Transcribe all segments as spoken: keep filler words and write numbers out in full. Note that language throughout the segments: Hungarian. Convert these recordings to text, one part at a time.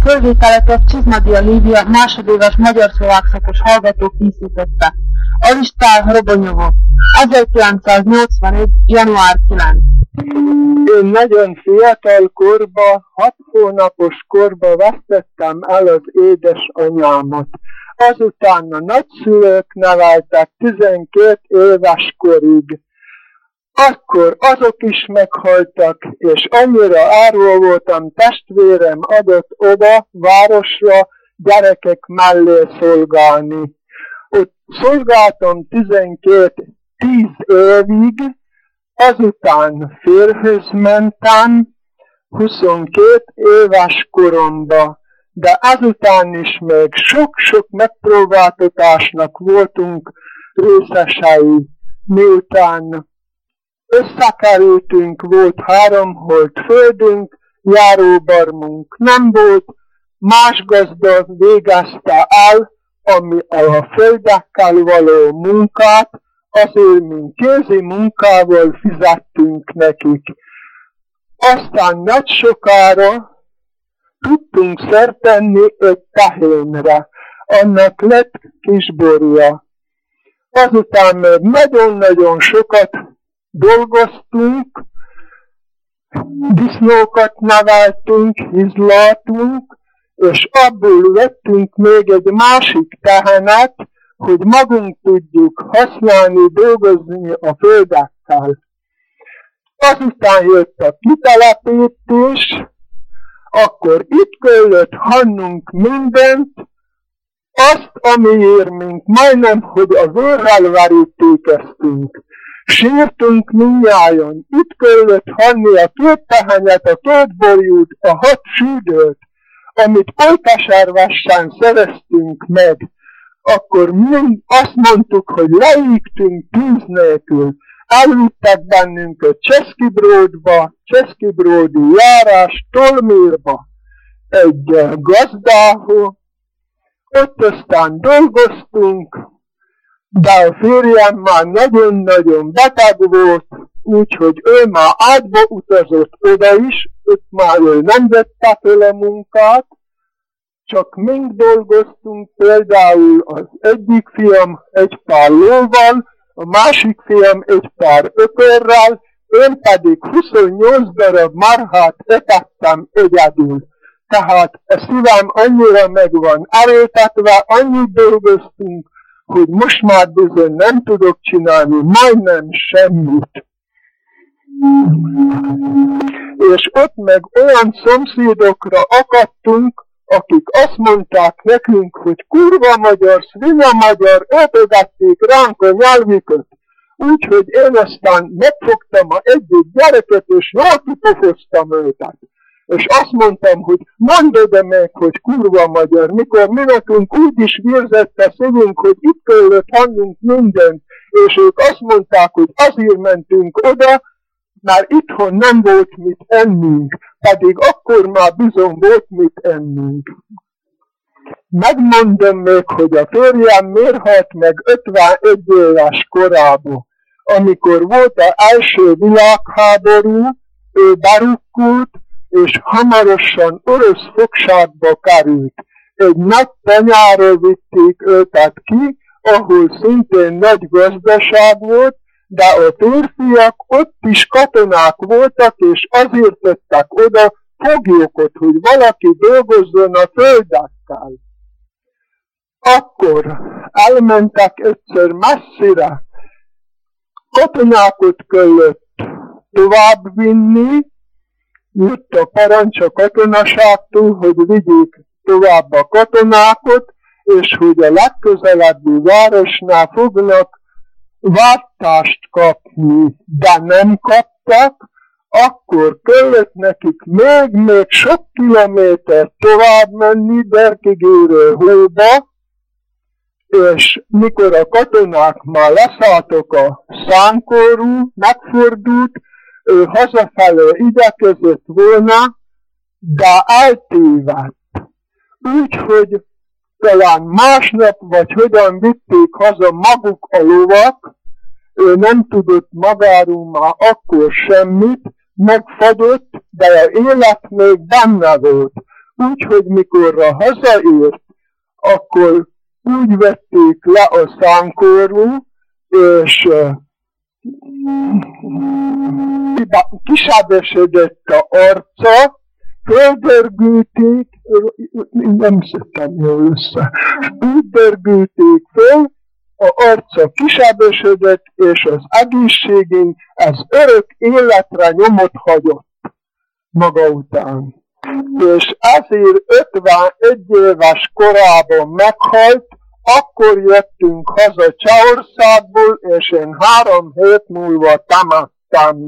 fölvételetet Csizmadia Lívia másodéves magyar-szlovák szakos hallgató készítette. Alistál Robonyova, ezerkilencszáznyolcvanegy. január kilencedike. Én nagyon fiatal korba, hat hónapos korba vesztettem el az édesanyámat. Azután a nagyszülők neveltek tizenkét éves korig. Akkor azok is meghaltak, és annyira árva voltam, testvérem adott oda, városra, gyerekek mellé szolgálni. Ott szolgáltam tizenkét, tíz évig, azután férjhöz mentem, huszonkét éves koromba, de azután is még sok-sok megpróbáltatásnak voltunk részesei, miután összekerültünk, volt három holt földünk, járóbarmunk nem volt, más gazda végezte el, ami a földekkel való munkát, azért, mint kézi munkával fizettünk nekik. Aztán nagy sokára tudtunk szert tenni egy tehénre, annak lett kisborja. Azután még nagyon-nagyon sokat dolgoztunk, disznókat neveltünk, hizlaltunk, és abból vettünk még egy másik tehenet, hogy magunk tudjuk használni, dolgozni a földekkel. Azután jött a kitelepítés, akkor itt kellett hannunk mindent, azt, amiért mink majdnem, hogy a vérrel verítékeztünk. Sírtunk mindnyájan, itt kellett hanni a két tehenet, a két borjút, a hat südőt, amit Oltaservessen szereztünk meg. Akkor mind azt mondtuk, hogy leígtünk tűz nélkül. Elvittek bennünket Cseszkibródba, Cseszkibródi járás, Tolmérba, egy gazdához. Ott aztán dolgoztunk, de a férjem már nagyon-nagyon beteg volt, úgyhogy ő már átba utazott oda is, ott már ő nem vette fel a munkát, csak mink dolgoztunk, például az egyik fiam egy pár lóval, a másik fiam egy pár ökörrel, én pedig huszonnyolc darab marhát etettem egyedül. Tehát a szívem annyira meg van erőltetve, annyit dolgoztunk, hogy most már bizony nem tudok csinálni majdnem semmit. És ott meg olyan szomszédokra akadtunk, akik azt mondták nekünk, hogy kurva magyar, svinya magyar, ötögették ránk a nyelvüket. Úgyhogy én aztán megfogtam a egyik gyereket, és jól kipofoztam őket. És azt mondtam, hogy mondd oda meg, hogy kurva magyar, mikor mi nekünk úgy is vérzett a szívünk, hogy itt kellett hannunk mindent, és ők azt mondták, hogy azért mentünk oda, mert itthon nem volt mit ennünk, pedig akkor már bizony volt mit ennünk. Megmondom még, hogy a férjem miért halt meg ötvenegy éves korában. Amikor volt az első világháború, ő berukkult, és hamarosan orosz fogságba került. Egy nagy tanyára vitték őket ki, ahol szintén nagy gazdaság volt, de a férfiak ott is katonák voltak, és azért tettek oda foglyokat, hogy valaki dolgozzon a földekkel. Akkor elmentek egyszer messzire, katonákat kellett továbbvinni, jött a parancs a katonaságtól, hogy vigyék tovább a katonákat, és hogy a legközelebbi városnál fognak váltást kapni, de nem kaptak, akkor kellett nekik még-még sok kilométer tovább menni Berkigéről hóba, és mikor a katonák már leszálltak a szánkórú, megfordult, ő hazafelé igyekezett volna, de eltévedt. Úgyhogy talán másnap, vagy hogyan vitték haza maguk a lovak, ő nem tudott magáról már akkor semmit, megfagyott, de az élet még benne volt. Úgyhogy mikorra hazaért, akkor úgy vették le a szánkórú, és kisábesedett a arca, földörgülték, nem szedtem jól össze, úgy dörgülték föl, a arca kisábesedett, és az egészségén ez örök életre nyomot hagyott maga után. És ezért ötvenegy éves korában meghalt, akkor jöttünk haza Csehországból, és én három hét múlva temettem.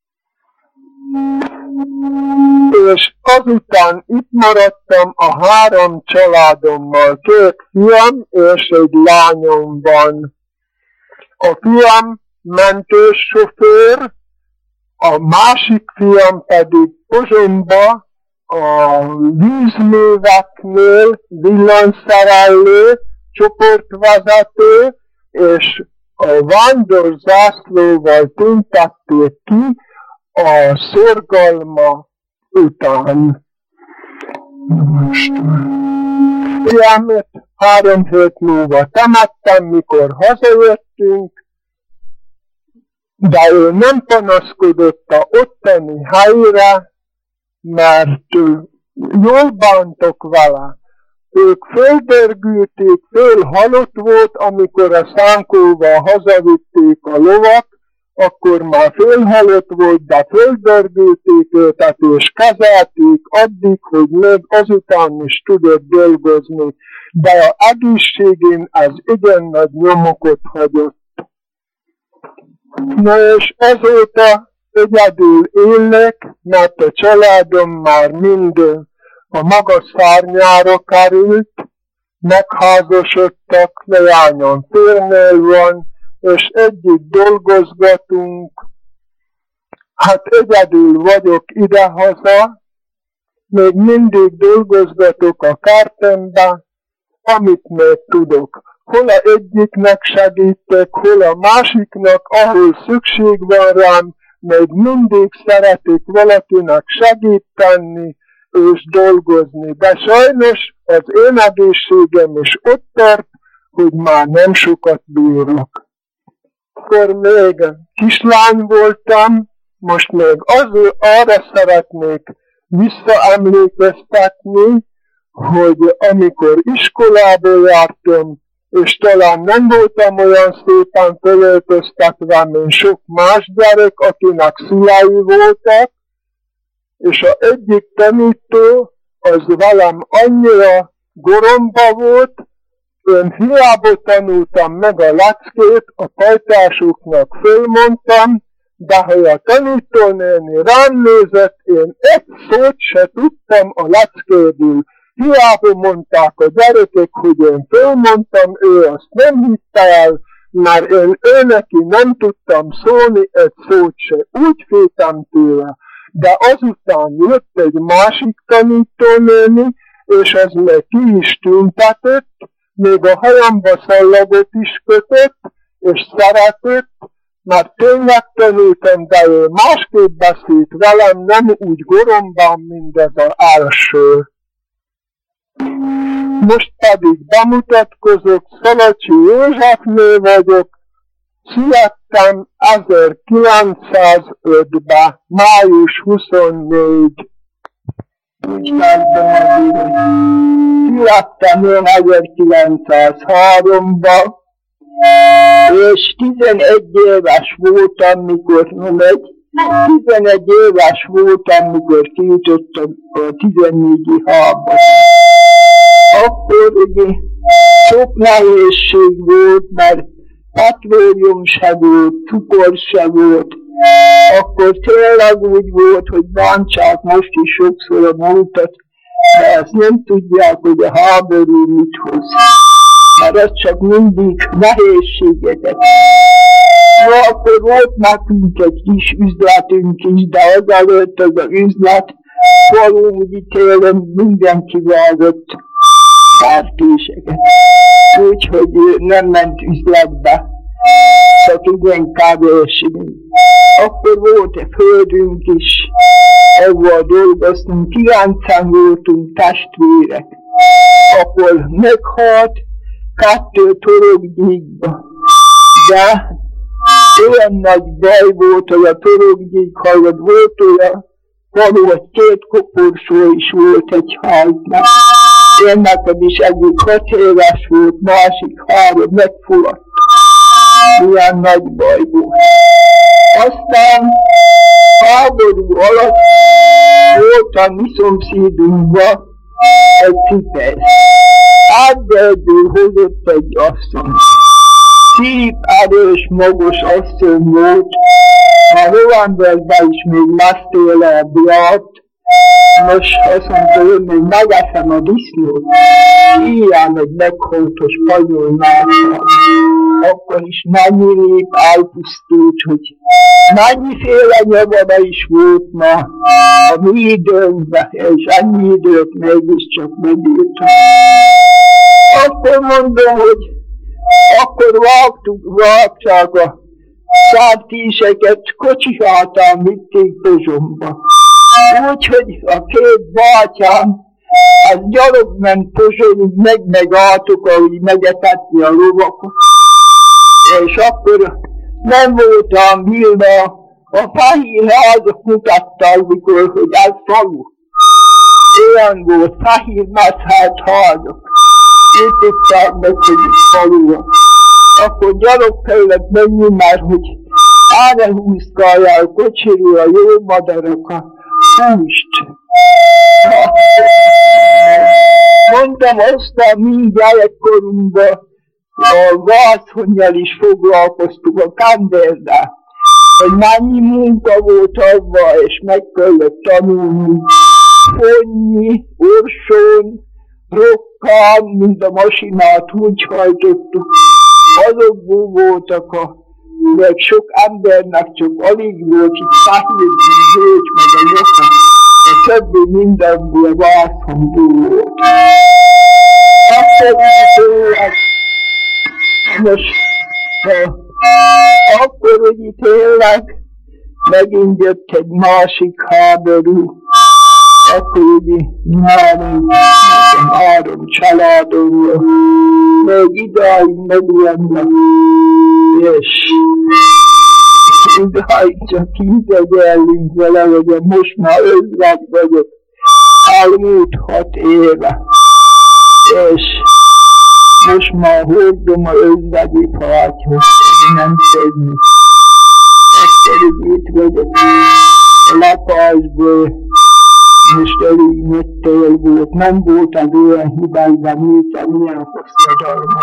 És azután itt maradtam a három családommal, két fiam és egy lányom van. A fiam mentősofőr, a másik fiam pedig Pozsonyba a vízműveknél villanyszerelő, csoportvezető, és a vándorzászlóval tüntették ki a szorgalma után. Most fiamet három hét múlva temettem, mikor hazajöttünk, de ő nem panaszkodott a ottani helyre, mert jól bántok vele. Ők földörgülték, föl halott volt, amikor a szánkóval hazavitték a lovat, akkor már fölhalott volt, de földörgülték őket és kezelték addig, hogy még azután is tudott dolgozni, de a egészségén ez igen nagy nyomokot hagyott. Na és azóta egyedül élek, mert a családom már mind a maga szárnyára került, megházasodtak, leányom férnél van, és együtt dolgozgatunk. Hát egyedül vagyok idehaza, még mindig dolgozgatok a kertembe, amit még tudok. Hol a egyiknek segítek, hol a másiknak, ahol szükség van rám, még mindig szeretik valakinek segíteni és dolgozni. De sajnos az én egészségem is ott tart, hogy már nem sokat bírok. Akkor még kislány voltam, most még az, arra szeretnék visszaemlékeztetni, hogy amikor iskolából jártam, és talán nem voltam olyan szépen fölöltöztetve, mint sok más gyerek, akinek szülei voltak, és az egyik tanító az velem annyira goromba volt, én hiába tanultam meg a leckét, a pajtásoknak fölmondtam, de ha a tanítónéni rám nézett, én egy szót se tudtam a leckéből. Hiába mondták a gyerekek, hogy én fölmondtam, ő azt nem hitte el, mert én ő neki nem tudtam szólni egy szót se. Úgy féltem tőle. De azután jött egy másik tanítónéni, és ez meg ki is tüntetett, még a hajamba szallagot is kötött, és szeretett, mert tényleg tanultam, de ő másképp beszélt velem, nem úgy goromban, mint ez az első. Most pedig bemutatkozok, Szalacsi Józsefné vagyok, születtem ezerkilencszázötben, május huszonnégy. Úgy kezdem az írt. Születtem én ezerkilencszázháromban, és tizenegy éves voltam, mikor, nem egy, tizenegy éves voltam, mikor kiütöttem a tizennégy háborút. Akkor ugye sok nehézség volt, mert petrólum se volt, cukor se volt. Akkor tényleg úgy volt, hogy bántsák most is sokszor a múltat, de ezt nem tudják, hogy a háború mit hoz. Mert ez csak mindig nehézségeket. No, akkor volt nekünk egy kis üzletünk is, de azelőtt az az üzlet, valódi télen mindenki vágott szerkéseket. Úgyhogy nem ment üzletbe. csak igen kevésbé. Akkor volt egy földünk is, ahol dolgoztunk, kilencen voltunk testvérek. Akkor meghalt kettő torokgyíkba, de olyan nagy baj volt, hogy a torokgyík halott, volt olyan való, hogy két koporsó is volt egy háznak. Én nekem is egyik hat éves volt, másik három, megfulladt. Ilyen nagy baj volt. Aztán háború alatt volt a mi szomszédunkban egy cipesz. Átbelből hozott egy asszony. Szép, erős, magos asszony volt. A novemberben is még lesz tőle a blát. Most azt mondta, hogy még megeszem a disznót. Ilyen egy megholtos spanyol nászal. Akkor is mennyi nép elpusztult, hogy mennyiféle nyavada is volt ma a mi időnkben, és ennyi időt mégiscsak megírtam. Akkor mondom, hogy akkor vágtuk, vágták a szártíseket, kocsi hátán vitték Pozsonyba. Úgyhogy a két bátyám, az gyalog ment Pozsonyig, meg megálltuk, ahogy megetetni a lovakat. És akkor nem voltam Vilna, a fehér házak mutatták, mikor, hogy ez falu. Olyan volt, fehér meszelt házak. Építettek meg, hogy itt falu. Akkor gyalog kellett menni, mert hogy ára húzkálja a kocsiról a jó madarak a húst. Mondtam, aztán mind gyerekkorunkban a vászonnyal is foglalkoztuk, a kanderdel, hogy mennyi munka volt abban, és meg kellett tanulni. Fonnyi, orsón, rokkán, mint a masinát úgy hajtottuk. Azokból voltak a, meg sok embernek csak alig volt, itt fehér bőcs, meg a nyoka. A többi mindenből vászonból volt. Akkor tényleg, most, ha, akkor ugye tényleg megint jött egy másik háború, akkor ugye három, nekem három családomról, még idáig megvannak, és idáig csak így egyellünk vele, hogy most már özvegy vagyok, elmúlt hat éve, és most már hordom a özvegyi fátyot, nem szedni. Akkor itt vagyok a lakásból, most elég nagy tél volt, nem volt az olyan hibány, de miután milyen hosszadalmas.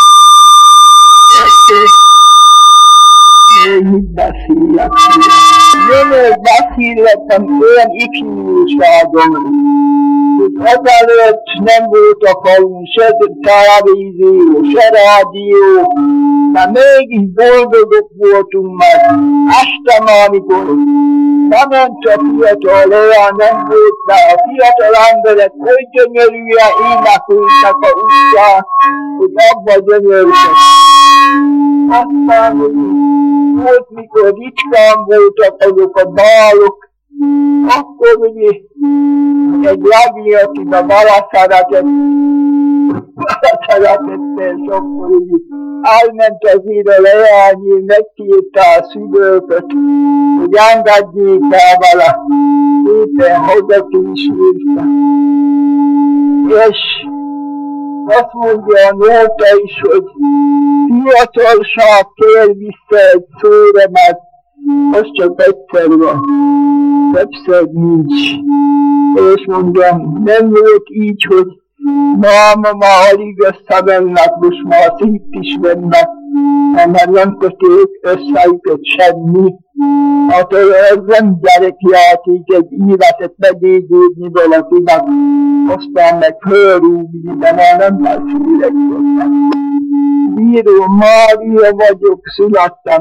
Én mit beszéljek? Én beszéltem olyan ifjúságomról, hogy azelőtt nem volt a falun se televízió, se rádió, de mégis boldogok voltunk meg. Este már, amikor bement a fiatal, olyan nem volt, de a fiatal emberek oly gyönyörűen énekeltek a utcán, hogy abba gyönyörűsek. Aztán volt, mikor ricskán voltak azok a bálok, akkor ugye egy lági, akit a beleszeretett, beleszeretett, és akkor ugye elment azért a leányi, megkérte a szülőket, hogy engedjék el vele, éppen hazakísérte. És azt mondja a nóta is, hogy fiatalság kér vissza egy szóra, mert az csak egyszer van, többször nincs. És mondjam, nem volt így, hogy máma már alig összevennek, most már szét is vennek, mert nem köték összeüket semmi. Hát ez nem gyerekjáték, egy életet megégődni valakinek, aztán meg fölrúgni, de már nem lesz üregködnek. Bíró Mária vagyok, születtem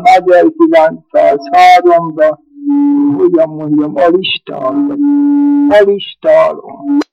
ezerkilencszázháromban, hogyan mondjam, a listáról. A listáról.